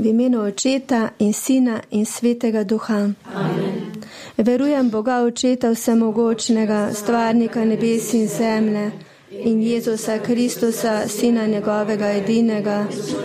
V imenu Očeta in Sina in Svetega Duha. Amen. Verujem Boga Očeta Vsemogočnega, stvarnika nebes in zemlje, in Jezusa Kristusa, Sina njegovega edinega,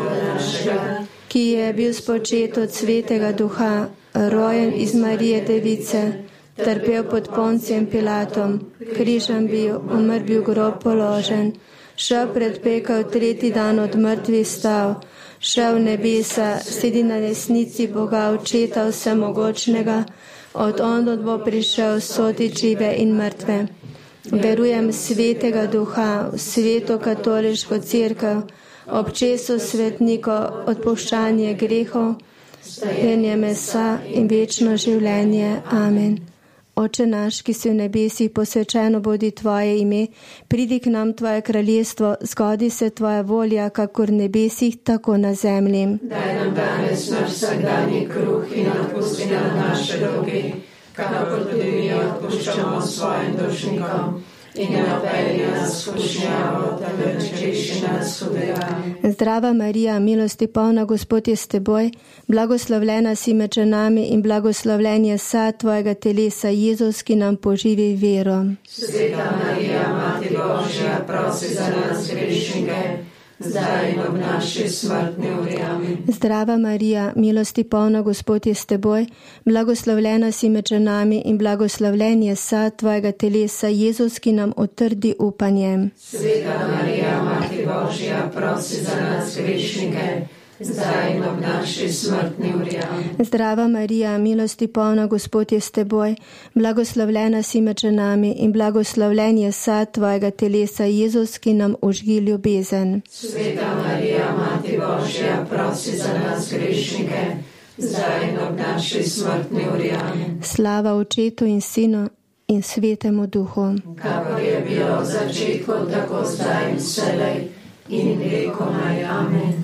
ki je bil spočet od Svetega Duha, rojen iz Marije Device, trpel pod Poncijem Pilatom, križem bil, umrl bil, grob položen, šel pred pekel, tretji dan od mrtvih stal, šel v nebesa, sedi na desnici Boga Očeta Vsemogočnega, od ondod bo prišel soditi žive in mrtve. Verujem Svetega Duha, v Sveto katoliško cerkev, občestvo svetnikov, odpuščanje grehov, stajenje mesa in večno življenje. Amen. Oče naš, ki si v nebesih, posvečeno bodi tvoje ime, pridi k nam tvoje kraljestvo, zgodi se tvoja volja, kakor v nebesih, tako na zemlji. Daj nam danes naš vsakdanji kruh in odpusti nam naše dolge, kakor tudi mi odpuščamo svojim dolžnikom. In ne opelji nas v skušnjavo, temveč reši nas hudega. Zdrava Marija, milosti polna, Gospod je s teboj, blagoslovljena si med ženami in blagoslovljen je sad tvojega telesa, Jezus, ki nam poživi vero. Sveta Marija, Mati Božja, prosi za nas grešnike, zdaj in ob naši smrtni uri. Amen. Zdrava Marija, milosti polna, Gospod je s teboj, blagoslovljena si med ženami in blagoslovljen je sad tvojega telesa, Jezus, ki nam utrdi upanje. Sveta Marija, Mati Božja, prosi za nas grešnike, zdaj in ob naši smrtni uri. Amen. Zdrava Marija, milosti polna, Gospod je s teboj, blagoslovljena si med ženami in blagoslovljen je sad tvojega telesa, Jezus, ki nam ožgi ljubezen. Sveta Marija, Mati Božja, prosi za nas grešnike, zdaj in ob naši smrtni uri. Amen. Slava Očetu in Sinu in Svetemu Duhu. Kakor je bilo v začetku, tako zdaj in vselej in vekomaj. Amen.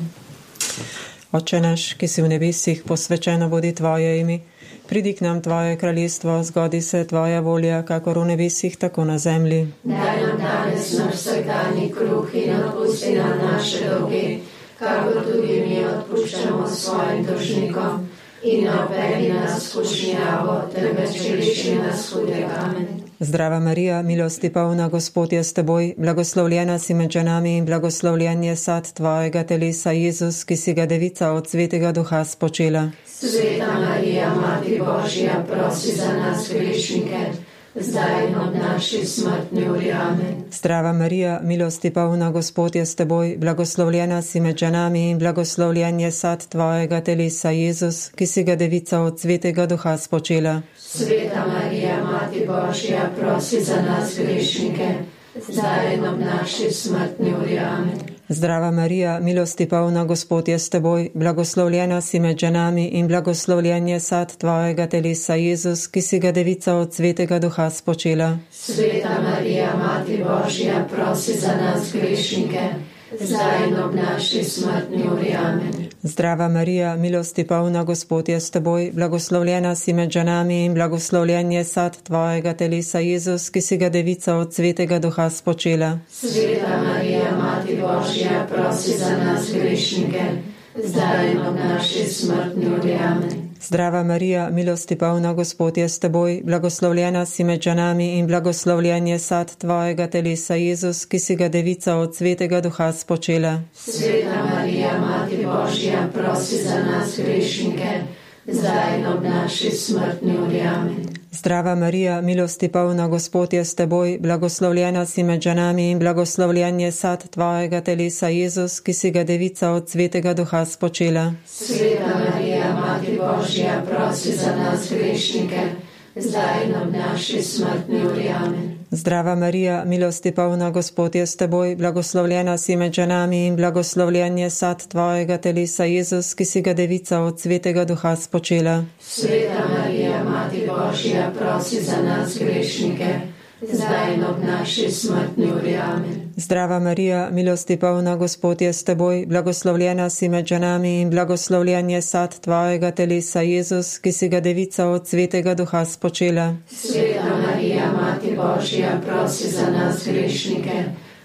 Oče naš, ki si v nebesih, posvečeno bodi tvoje ime, pridi k nam tvoje kraljestvo, zgodi se tvoja volja, kakor v nebesih, tako na zemlji. Daj nam danes naš vsakdanji kruh in odpusti nam naše dolge, kakor tudi mi odpuščamo svojim dolžnikom. In ne opelji nas v skušnjavo, temveč reši nas hudega. Amen. Zdrava Marija, milosti polna, Gospod je s teboj, blagoslovljena si med ženami in blagoslovljen je sad tvojega telesa, Jezus, ki si ga devica od Svetega Duha spočela. Sveta Marija, Mati Božja, prosi za nas grešnike, zdaj in ob naši smrtni uri. Amen. Zdrava Marija, milosti polna, Gospod je s teboj, blagoslovljena si med ženami in blagoslovljen je sad tvojega telesa, Jezus, ki si ga devica od Svetega Duha spočela. Sveta Marija, Mati Božja, prosi za nas grešnike, zdaj in ob naši smrtni uri. Amen. Zdrava Marija, milosti polna, Gospod je s teboj, blagoslovljena si med ženami in blagoslovljen je sad tvojega telesa, Jezus, ki si ga devica od Svetega Duha spočela. Sveta Marija, Mati Božja, prosi za nas grešnike, zdaj in ob naši smrtni uri. Amen. Zdrava Marija, milosti polna, Gospod je s teboj, blagoslovljena si med ženami in blagoslovljen je sad tvojega telesa, Jezus, ki si ga devica od Svetega Duha spočela. Sveta Marija, Mati Božja, prosi za nas grešnike, zdaj in ob naši smrtni uri. Amen. Zdrava Marija, milosti polna, Gospod je s teboj, blagoslovljena si med ženami in blagoslovljen je sad tvojega telesa, Jezus, ki si ga devica od Svetega Duha spočela. Sveta Marija, Mati Božja, prosi za nas grešnike, zdaj in ob naši smrtni uri. Amen. Zdrava Marija, milosti polna, Gospod je s teboj, blagoslovljena si med ženami in blagoslovljen je sad tvojega telesa, Jezus, ki si ga devica od Svetega Duha spočela. Sveta Marija, Mati Božja, prosi za nas grešnike, zdaj in ob naši smrtni uri. Amen. Zdrava Marija, milosti polna, Gospod je s teboj, blagoslovljena si med ženami in blagoslovljen je sad tvojega telesa, Jezus, ki si ga devica od Svetega Duha spočela. Sveta Marija, Mati Božja, prosi za nas grešnike, zdaj in ob naši smrtni uri. Amen. Zdrava Marija, milosti polna, Gospod je s teboj, blagoslovljena si med ženami in blagoslovljen je sad tvojega telesa, Jezus, ki si ga devica od Svetega Duha spočela. Sveta Marija, Mati Božja, prosi za nas grešnike,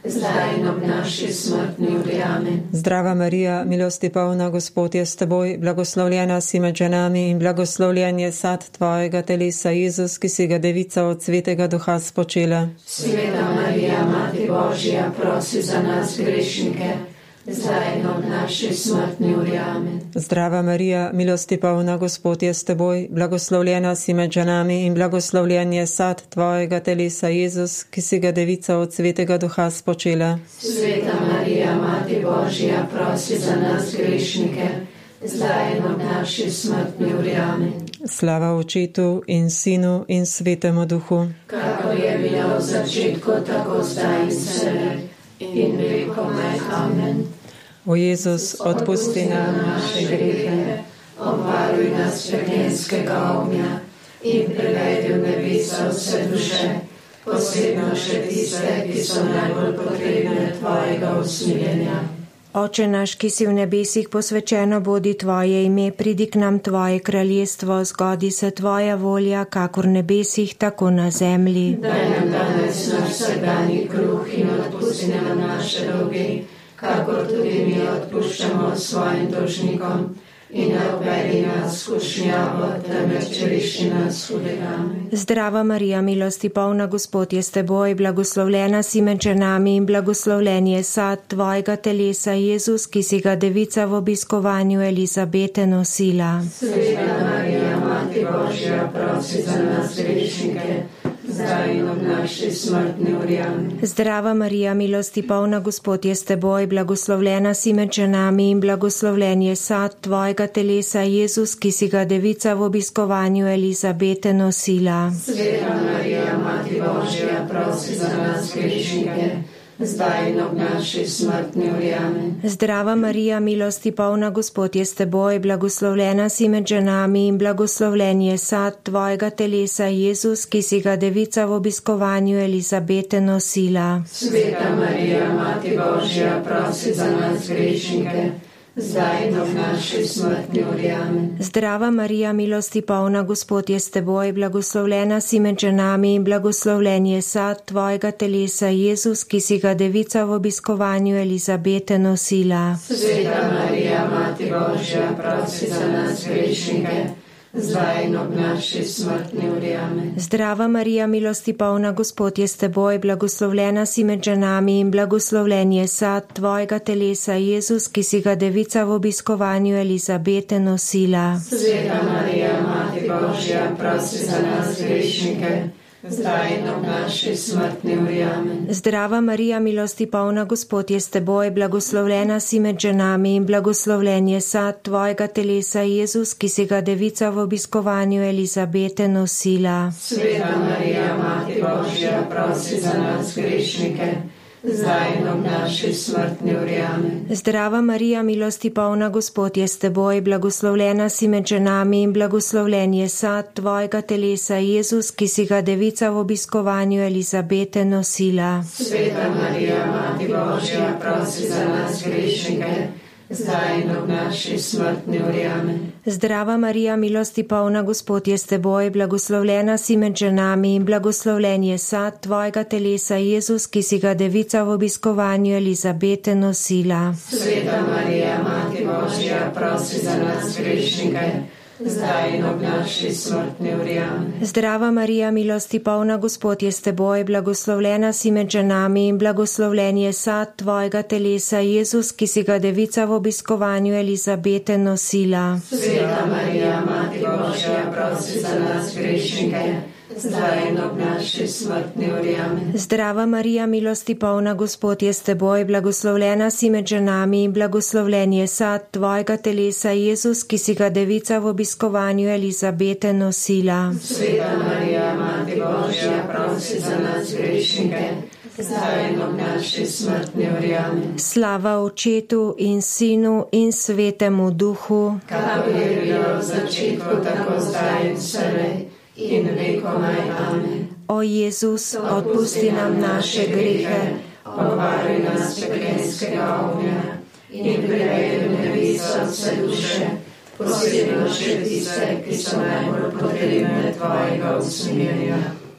zdaj in ob naši smrtni uri. Amen. Zdrava Marija, milosti polna, Gospod je s teboj, blagoslovljena si med ženami in blagoslovljen je sad tvojega telesa, Jezus, ki si ga devica od Svetega Duha spočela. Sveta Marija, Mati Božja, prosi za nas grešnike, zdaj in ob naši smrtni uri. Amen. Zdrava Marija, milosti polna, Gospod je s teboj, blagoslovljena si med ženami in blagoslovljen je sad tvojega telesa, Jezus, ki si ga devica od Svetega Duha spočela. Sveta Marija, Mati Božja, prosi za nas grešnike, zdaj in ob naši smrtni uri. Amen. Slava Očetu in Sinu in Svetemu Duhu. Kakor je bilo v začetku, tako zdaj in vselej in vekomaj. Amen. O Jezus, odpusti nam naše grehe, obvaruj nas peklenskega ognja in privedi v nebesa vse duše, posebno še tiste, ki so najbolj potrebne tvojega usmiljenja. Oče naš, ki si v nebesih, posvečeno bodi tvoje ime, pridi k nam tvoje kraljestvo, zgodi se tvoja volja, kakor v nebesih, tako na zemlji. Daj nam danes naš vsakdanji kruh in odpusti nam naše dolge, kakor tudi mi odpuščamo svojim dolžnikom. In ne uvedi nas v skušnjavo, temveč reši nas hudega. Zdrava Marija, milosti polna, Gospod je s teboj, blagoslovljena si med ženami in blagoslovljen je sad tvojega telesa, Jezus, ki si ga devica v obiskovanju Elizabete nosila. Sveta Marija, Mati Božja, prosi za nas grešnike, zdaj in ob naši smrtni uri. Amen. Zdrava Marija, milosti polna, Gospod je s teboj, blagoslovljena si med ženami in blagoslovljen je sad tvojega telesa, Jezus, ki si ga devica v obiskovanju Elizabete nosila. Sveta Marija, Mati Božja, prosi za nas grešnike, zdaj in ob naši smrtni uri. Amen. Zdrava Marija, milosti polna, Gospod je s teboj, blagoslovljena si med ženami in blagoslovljen je sad tvojega telesa, Jezus, ki si ga devica v obiskovanju Elizabete nosila. Sveta Marija, Mati Božja, prosi za nas grešnike, zdaj in ob naši smrtni uri. Amen. Zdrava Marija, milosti polna, Gospod je s teboj, blagoslovljena si med ženami in blagoslovljen je sad tvojega telesa, Jezus, ki si ga devica v obiskovanju Elizabete nosila. Sveta Marija, Mati Božja, prosi za nas grešnike, zdaj in ob naši smrtni uri. Amen. Zdrava Marija, milosti polna, Gospod je s teboj, blagoslovljena si med ženami in blagoslovljen je sad tvojega telesa, Jezus, ki si ga devica v obiskovanju Elizabete nosila. Sveta Marija, Mati Božja, prosi za nas grešnike, zdaj in ob naši smrtni uri. Amen. Zdrava Marija, milosti polna, Gospod je s teboj, blagoslovljena si med ženami in blagoslovljen je sad tvojega telesa, Jezus, ki si ga devica v obiskovanju Elizabete nosila. Sveta Marija, Mati Božja, prosi za nas grešnike, zdaj in ob naši smrtni uri. Amen. Zdrava Marija, milosti polna, Gospod je s teboj, blagoslovljena si med ženami in blagoslovljen je sad tvojega telesa, Jezus, ki si ga devica v obiskovanju Elizabete nosila. Sveta Marija, Mati Božja, prosi za nas grešnike, zdaj in ob naši smrtni uri. Amen. Zdrava Marija, milosti polna, Gospod je s teboj, blagoslovljena si med ženami in blagoslovljen je sad tvojega telesa, Jezus, ki si ga devica v obiskovanju Elizabete nosila. Sveta Marija, Mati Božja, prosi za nas grešnike, zdaj in ob naši smrtni uri. Amen. Zdrava Marija, milosti polna, Gospod je s teboj, blagoslovljena si med ženami in blagoslovljen je sad tvojega telesa, Jezus, ki si ga devica v obiskovanju Elizabete nosila. Sveta Marija, Mati Božja, prosi za nas grešnike, zdaj in ob naši smrtni uri. Amen. Zdrava Marija, milosti polna, Gospod je s teboj, blagoslovljena si med ženami in blagoslovljen je sad tvojega telesa, Jezus, ki si ga devica v obiskovanju Elizabete nosila. Sveta Marija, Mati Božja, prosi za nas grešnike, zdaj in ob naši smrtni uri. Amen. Slava Očetu in Sinu in Svetemu Duhu, kakor je bilo v začetku, tako zdaj in vselej in vekomaj. Amen. O Jezus, odpusti nam naše grehe, obvaruj nas peklenskega ognja in privedi v nebesa vse duše, posebno še tiste, ki so najbolj potrebne tvojega usmiljenja.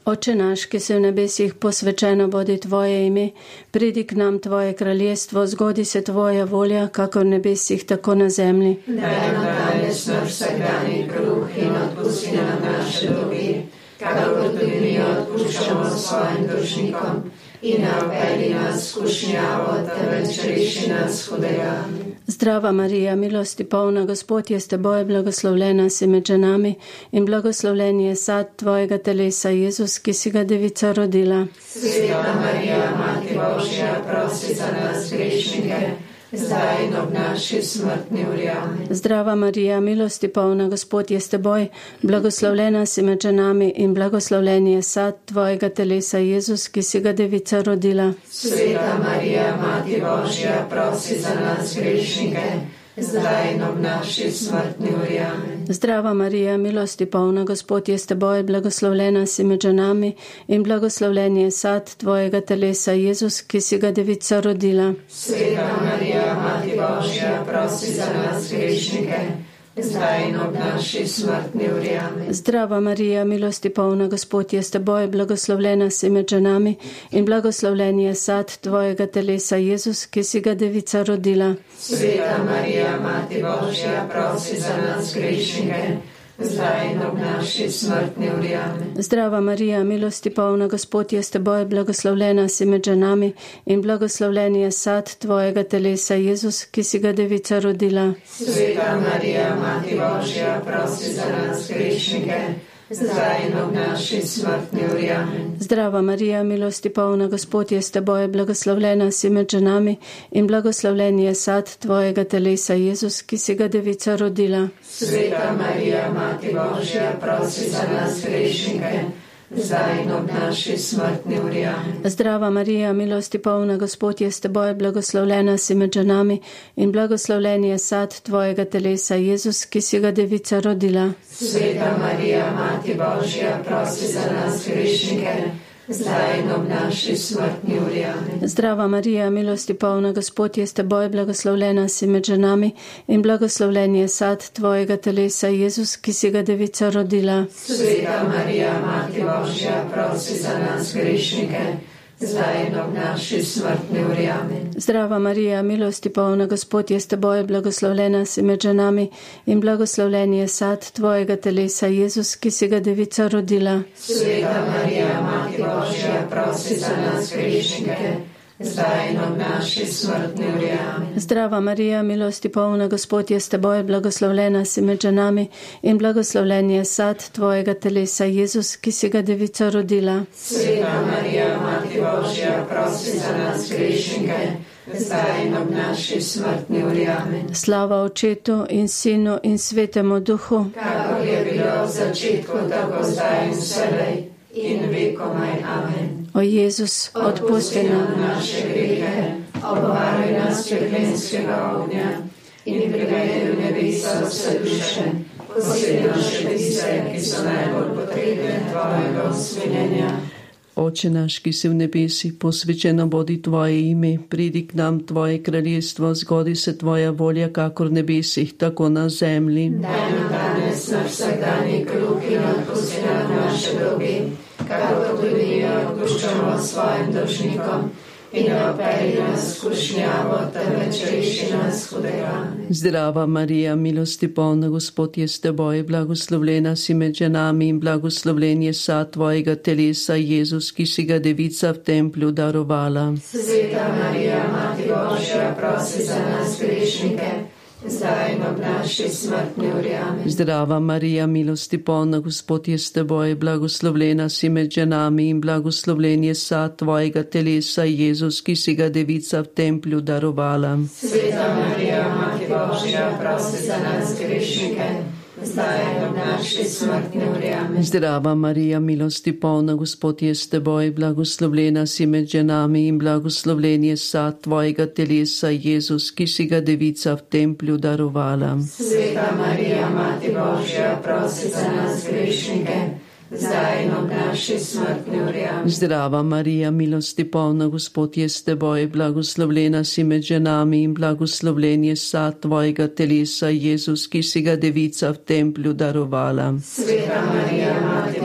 Oče naš, ki si v nebesih, posvečeno bodi tvoje ime, pridi k nam tvoje kraljestvo, zgodi se tvoja volja, kakor v nebesih, tako na zemlji. Daj nam danes naš vsakdanji kruh in odpusti nam naše dolge, kakor tudi mi odpuščamo svojim dolžnikom. In ne vpelji nas v skušnjavo, temveč reši nas hudega. Zdrava Marija, milosti polna, Gospod je s teboj, blagoslovljena si med ženami in blagoslovljen je sad tvojega telesa, Jezus, ki si ga devica rodila. Sveta Marija, Mati Božja, prosi za nas grešnike, zdaj in ob naši smrtni uri. Amen. Zdrava Marija, milosti polna, Gospod je s teboj, blagoslovljena si med ženami in blagoslovljen je sad tvojega telesa, Jezus, ki si ga devica rodila. Sveta Marija, Mati Božja, prosi za nas grešnike, zdaj in ob naši smrtni uri. Amen. Zdrava Marija, milosti polna, Gospod je s teboj, blagoslovljena si med ženami in blagoslovljen je sad tvojega telesa, Jezus, ki si ga devica rodila. Sveta Marija, Mati Božja, prosi za nas grešnike, zdaj in ob naši smrtni uri. Amen. Zdrava Marija, milosti polna, Gospod je s teboj, blagoslovljena si med ženami in blagoslovljen je sad tvojega telesa, Jezus, ki si ga devica rodila. Sveta Marija, Mati Božja, prosi za nas grešnike, zdaj in ob naši smrtni uri. Amen. Zdrava Marija, milosti polna, Gospod je s teboj, blagoslovljena si med ženami in blagoslovljen je sad tvojega telesa, Jezus, ki si ga devica rodila. Sveta Marija, Mati Božja, prosi za nas grešnike, zdaj in ob naši smrtni uri. Amen. Zdrava Marija, milosti polna, Gospod je s teboj, blagoslovljena si med ženami in blagoslovljen je sad tvojega telesa, Jezus, ki si ga devica rodila. Sveta Marija, Mati Božja, prosi za nas grešnike, zdaj in ob naši smrtni uri. Amen. Zdrava Marija, milosti polna, Gospod je s teboj, blagoslovljena si med ženami in blagoslovljen je sad tvojega telesa, Jezus, ki si ga devica rodila. Sveta Marija, Mati Božja, prosi za nas grešnike, zdaj in ob naši smrtni uri. Amen. Zdrava Marija, milosti polna, Gospod je s teboj, blagoslovljena si med ženami in blagoslovljen je sad tvojega telesa, Jezus, ki si ga devica rodila. Sveta Marija, Mati Božja, prosi za nas grešnike, zdaj in ob naši smrtni uri. Amen. Zdrava Marija, milosti polna, Gospod je s teboj, blagoslovljena si med ženami in blagoslovljen je sad tvojega telesa, Jezus, ki si ga devica rodila. Sveta Marija, Mati Božja, prosi za nas grešnike, zdaj in ob naši smrtni uri. Amen. Zdrava Marija, milosti polna, Gospod je s teboj, blagoslovljena si med ženami in blagoslovljen je sad tvojega telesa, Jezus, ki si ga devica rodila. Sveta Marija, Mati Božja, prosi za nas grešnike, zdaj in ob naši smrtni uri. Amen. Slava Očetu in Sinu in Svetemu Duhu, kakor je bilo v začetku, tako zdaj in vselej in vekomaj. Amen. O Jezus, odpusti nam naše grehe, obvaruj nas peklenskega ognja in privedi v nebesa vse duše, posebno še tiste, ki so najbolj potrebne tvojega usmiljenja. Oče naš, ki si v nebesih, posvečeno bodi tvoje ime, pridi k nam tvoje kraljestvo, zgodi se tvoja volja, kakor v nebesih, tako na zemlji. Daj nam danes naš vsakdanji kruh in odpusti nam naše dolge, kakor tudi mi odpuščamo svojim dolžnikom. In ne vpelji nas v skušnjavo, temveč reši nas hudega. Zdrava Marija, milosti polna, Gospod je s teboj, blagoslovljena si med ženami in blagoslovljen je sad tvojega telesa, Jezus, ki si ga devica v templju darovala. Sveta Marija, Mati Božja, prosi za nas grešnike, zdaj in ob naši smrtni uri. Amen. Zdrava Marija, milosti polna, Gospod je s teboj, blagoslovljena si med ženami in blagoslovljen je sad tvojega telesa, Jezus, ki si ga devica v templju darovala. Sveta Marija, Mati Božja, prosi za nas grešnike, zdaj in ob naši smrtni uri. Amen. Zdrava Marija, milosti polna, Gospod je s teboj, blagoslovljena si med ženami in blagoslovljen je sad tvojega telesa, Jezus, ki si ga devica v templju darovala. Sveta Marija, Mati Božja, prosi za nas grešnike, zdaj in ob naši smrtni uri. Amen. Zdrava Marija, milosti polna, Gospod je s teboj, blagoslovljena si med ženami in blagoslovljen je sad tvojega telesa, Jezus, ki si ga devica v templju darovala. Sveta Marija, Mati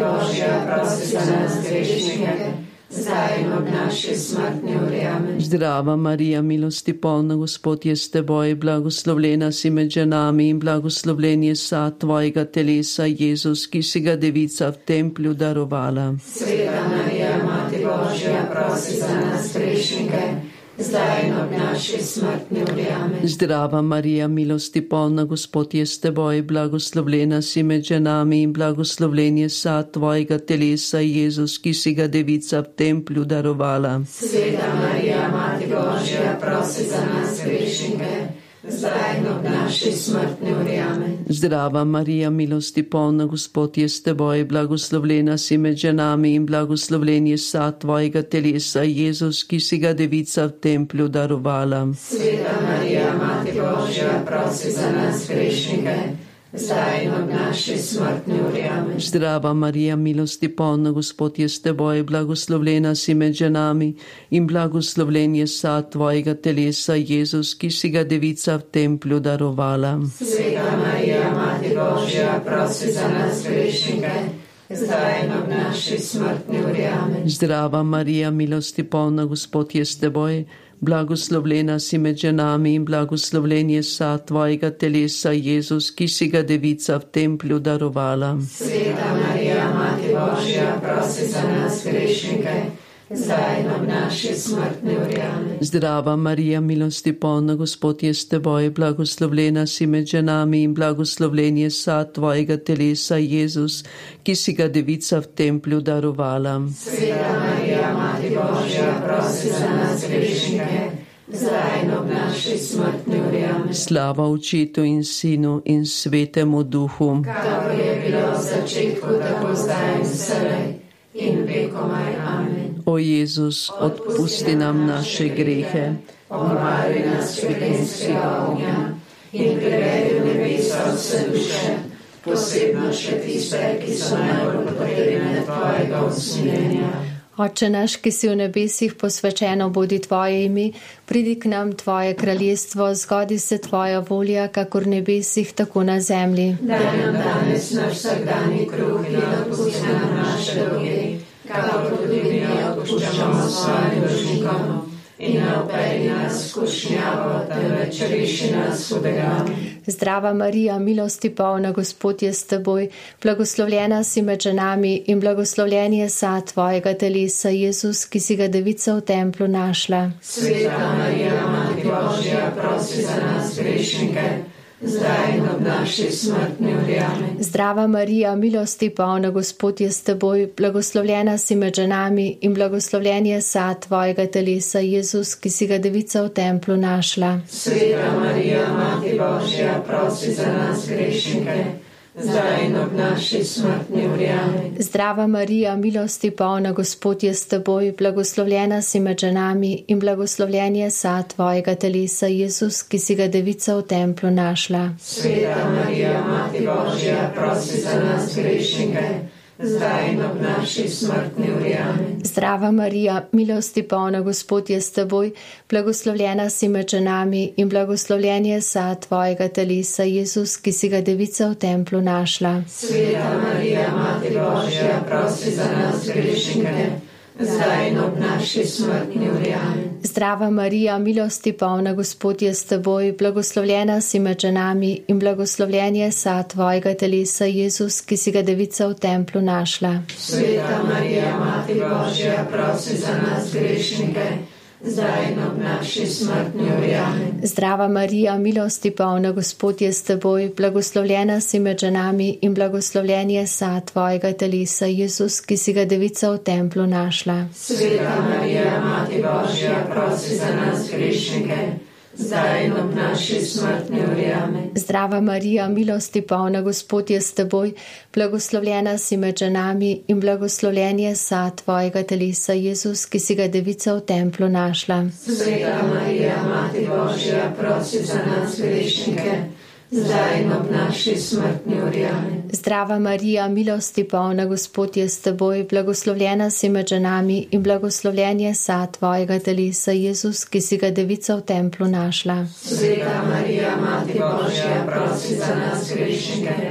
Božja, prosi za nas grešnike, zdaj in ob naši smrtni uri. Amen. Zdrava Marija, milosti polna, Gospod je s teboj, blagoslovljena si med ženami in blagoslovljen je sad tvojega telesa, Jezus, ki si ga devica v templju darovala. Sveta Marija, Mati Božja, prosi za nas grešnike, zdaj in ob naši smrtni uri. Amen. Zdrava Marija, milosti polna, Gospod je s teboj, blagoslovljena si med ženami in blagoslovljen je sad tvojega telesa, Jezus, ki si ga devica v templju darovala. Sveta Marija, Mati Božja, prosi za nas grešnike, zdaj in ob naši smrtni uri. Amen. Zdrava Marija, milosti polna, Gospod je s teboj, blagoslovljena si med ženami in blagoslovljen je sad tvojega telesa, Jezus, ki si ga devica v templju darovala. Sveta Marija, Mati Božja, prosi za nas grešnike, zdaj in ob naši smrtni uri. Amen. Zdrava Marija, milosti polna, Gospod je s teboj, blagoslovljena si med ženami in blagoslovljen je sad tvojega telesa, Jezus, ki si ga devica v templju darovala. Sveta Marija, Mati Božja, prosi za nas grešnike, zdaj in ob naši smrtni uri. Amen. Zdrava Marija, milosti polna, Gospod je s teboj, blagoslovljena si med ženami in blagoslovljen je sad tvojega telesa, Jezus, ki si ga devica v templju darovala. Sveta Marija, Mati Božja, prosi za nas grešnike, zdaj in ob naši smrtni uri. Amen. Zdrava Marija, milosti polna, Gospod je s teboj, blagoslovljena si med ženami in blagoslovljen je sad tvojega telesa, Jezus, ki si ga devica v templju darovala. Sveta Marija, Mati Božja, prosi za nas grešnike, zdaj in ob naši smrtni uri. Amen. Slava Očetu in Sinu in Svetemu Duhu. Kakor je bilo v začetku, tako zdaj in vselej in vekomaj. Amen. O Jezus, odpusti nam naše grehe, obvari nas pekenskega ognja in privedi v nebesa vse duše, posebno še tiste, ki so najbolj potrebne tvojega usmiljenja. Oče naš, ki si v nebesih, posvečeno bodi tvoje ime, pridi k nam tvoje kraljestvo, zgodi se tvoja volja, kakor v nebesih, tako na zemlji. Daj nam danes naš vsakdanji kruh in odpusti nam naše dolge, kakor tudi mi odpuščamo svojim dolžnikom. In ne vpelji nas v skušnjavo, temveč reši nas hudega. Zdrava Marija, milosti polna, Gospod je s teboj, blagoslovljena si med ženami in blagoslovljen je sad tvojega telesa, Jezus, ki si ga devica v templju našla. Sveta Marija, Mati Božja, prosi za nas grešnike, zdaj in ob naši smrtni uri. Amen. Zdrava Marija, milosti polna, Gospod je s teboj, blagoslovljena si med ženami in blagoslovljen je sad tvojega telesa, Jezus, ki si ga devica v templju našla. Sveta Marija, Mati Božja, prosi za nas grešnike, zdaj in ob naši smrtni uri. Amen. Zdrava Marija, milosti polna, Gospod je s teboj, blagoslovljena si med ženami in blagoslovljen je sad tvojega telesa, Jezus, ki si ga devica v templju našla. Sveta Marija, Mati Božja, prosi za nas grešnike, zdaj in ob naši smrtni uri. Amen. Zdrava Marija, milosti polna, Gospod je s teboj, blagoslovljena si med ženami in blagoslovljen je sad tvojega telesa, Jezus, ki si ga devica v templju našla. Sveta Marija, Mati Božja, prosi za nas grešnike, zdaj in ob naši smrtni uri. Amen. Zdrava Marija, milosti polna, Gospod je s teboj, blagoslovljena si med ženami in blagoslovljen je sad tvojega telesa, Jezus, ki si ga devica v templju našla. Sveta Marija, Mati Božja, prosi za nas grešnike, zdaj in ob naši smrtni uri. Amen. Zdrava Marija, milosti polna, Gospod je s teboj, blagoslovljena si med ženami in blagoslovljen je sad tvojega telesa, Jezus, ki si ga devica v templju našla. Sveta Marija, Mati Božja, prosi za nas grešnike, zdaj in ob naši smrtni uri. Amen. Zdrava Marija, milosti polna, Gospod je s teboj, blagoslovljena si med ženami in blagoslovljen je sad tvojega telesa, Jezus, ki si ga devica v templju našla. Sveta Marija, Mati Božja, prosi za nas grešnike, zdaj in ob naši smrtni uri. Amen. Zdrava Marija, milosti polna, Gospod je s teboj, blagoslovljena si med ženami in blagoslovljen je sad tvojega telesa, Jezus, ki si ga devica v templju našla. Sveta Marija, Mati Božja, prosi za nas grešnike,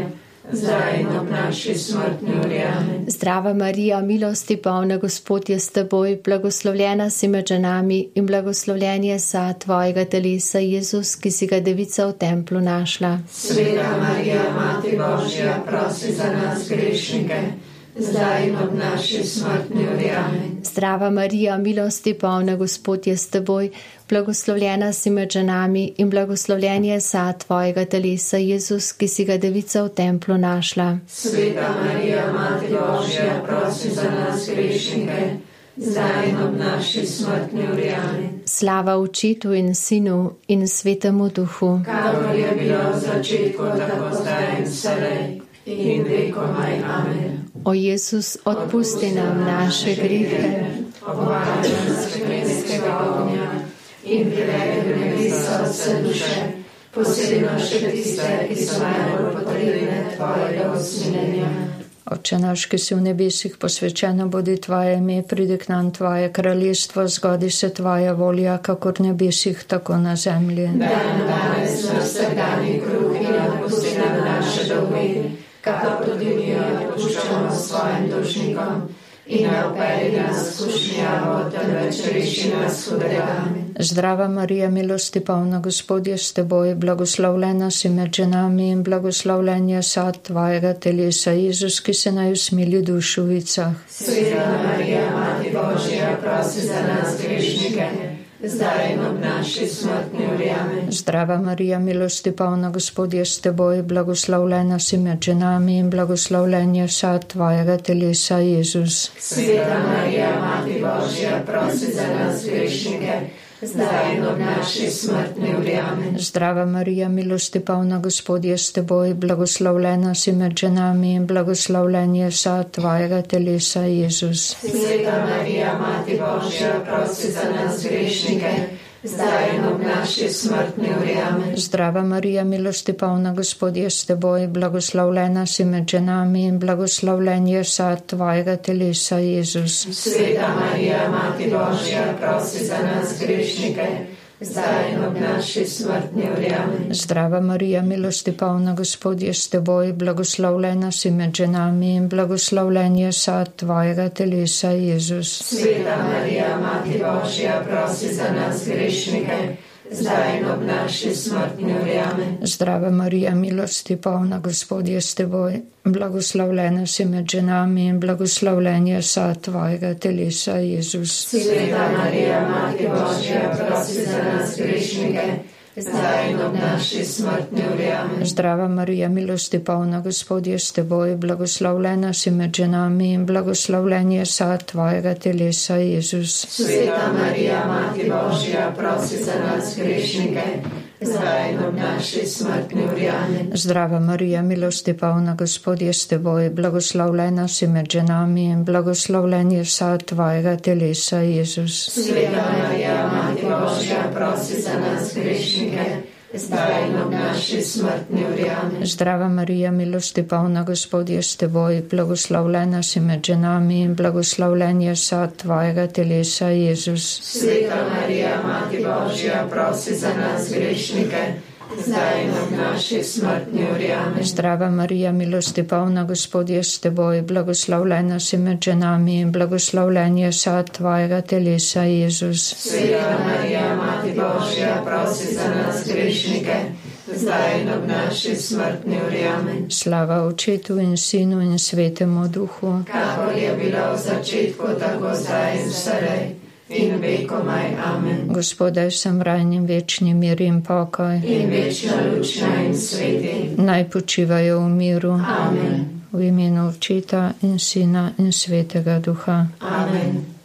zdaj in ob naši smrtni uri. Amen. Zdrava Marija, milosti polna, Gospod je s teboj, blagoslovljena si med ženami in blagoslovljen je sad tvojega telesa, Jezus, ki si ga devica v templu našla. Sveta Marija, Mati Božja, prosi za nas grešnike, zdaj in ob naši smrtni uri. Amen. Zdrava Marija, milosti polna, Gospod je s teboj, blagoslovljena si med ženami in blagoslovljen je sad tvojega telesa, Jezus, ki si ga devica v templu našla. Sveta Marija, Mati Božja, prosi za nas grešnike, zdaj in ob naši smrtni uri. Amen. Slava Očetu in Sinu in Svetemu Duhu. Kakor je bilo v začetku, tako zdaj in vselej in vekomaj. Amen. O Jezus, odpusti nam naše grehe, obvaruj nas peklenskega ognja in privedel v nebesa vse duše, posebno še tiste, ki so najbolj potrebne tvojega usmiljenja. Oče naš, ki si v nebesih, posvečeno bodi tvoje ime, pridi k nam tvoje kraljestvo, zgodi se tvoja volja, kakor v nebesih, tako na zemlji. Daj nam danes naš vsakdanji kruh in odpusti nam naše dolge, kakor tudi mi odpuščamo svojim dolžnikom. In ne vpelji nas v skušnjavo, temveč reši nas hudega. Zdrava Marija, milosti polna, Gospod je s teboj, blagoslovljena si med ženami in blagoslovljen je sad tvojega telesa, Jezus, ki se naj usmili dušovicah. Sveta Marija, Mati Božja, prosi za nas grešnike, zdaj in ob naši smrtni uri. Amen. Zdrava Marija, milosti polna, Gospod je s teboj, blagoslovljena si med ženami in blagoslovljen je sad tvojega telesa, Jezus. Sveta Marija, Mati Božja, prosi za nas grešnike, zdaj in ob naši smrtni uri. Amen. Zdrava Marija, milosti polna, Gospod je s teboj, blagoslovljena si med ženami in blagoslovljen je sad tvojega telesa, Jezus. Sveta Marija, Mati Božja, prosi za nas grešnike, zdaj in ob naši smrtni uri. Amen. Zdrava Marija, milosti polna, Gospod je s teboj, blagoslovljena si med ženami in blagoslovljen je sad tvojega telesa, Jezus. Sveta Marija, Mati Božja, prosi za nas grešnike, zdaj in ob naši smrtni uri. Amen. Zdrava Marija, milosti polna, Gospod je s teboj, blagoslovljena si med ženami in blagoslovljen je sad tvojega telesa, Jezus. Sveta Marija, Mati Božja, prosi za nas grešnike, zdaj in ob naši smrtni uri. Amen. Zdrava Marija, milosti polna, Gospod je s teboj, blagoslovljena si med ženami in blagoslovljen je sad tvojega telesa, Jezus. Sveta Marija, Mati Božja, prosi za nas grešnike, zdaj in ob naši smrtni uri. Amen. Zdrava Marija, milosti polna, Gospod je s teboj, blagoslovljena si med ženami in blagoslovljen je sad tvojega telesa, Jezus. Sveta Marija, Mati Božja, prosi za nas grešnike, zdaj in ob naši smrtni uri. Amen. Zdrava Marija, milosti polna, Gospod je s teboj, blagoslovljena si med ženami in blagoslovljen je sad tvojega telesa, Jezus. Sveta Marija, Mati Božja, prosi za nas grešnike, zdaj in ob naši smrtni uri. Amen. Zdrava Marija, milosti polna, Gospod je s teboj, blagoslovljena si med ženami in blagoslovljen je sad tvojega telesa, Jezus. Sveta Marija, Mati Božja, prosi za nas grešnike, zdaj in ob naši smrtni uri. Amen. Zdrava Marija, milosti polna, Gospod je s teboj, blagoslovljena si med ženami in blagoslovljen je sad tvojega telesa, Jezus. Sveta Marija, Mati Božja, prosi za nas grešnike, zdaj in ob naši smrtni uri. Amen. Slava Očetu in Sinu in Svetemu Duhu. Kakor je bilo v začetku, tako zdaj in vselej in vekomaj. Amen. Gospodaj, sem rajnim večni mir in pokoj. In večna lučna in sveti. Naj počivajo v miru. Amen. V imenu Očeta in Sina in Svetega Duha. Amen.